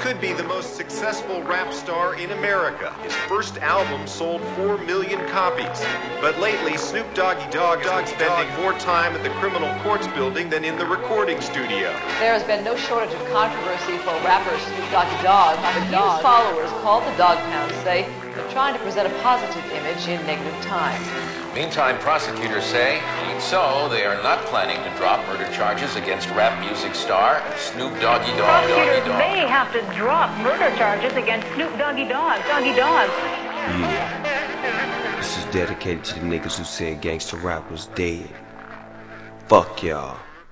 could be the most successful rap star in America. His first album sold 4 million copies. But lately, Snoop Doggy Dogg is spending more time at the criminal courts building than in the recording studio. There has been no shortage of controversy for rapper Snoop Doggy Dogg. His followers, called the Dog Pound, say they're trying to present a positive image in negative times. Meantime, prosecutors say, even so, they are not planning to drop murder charges against rap music star Snoop Doggy Dogg. Prosecutors may have to drop murder charges against Snoop Doggy Dogg. Yeah. This is dedicated to the niggas who said gangster rap was dead. Fuck y'all.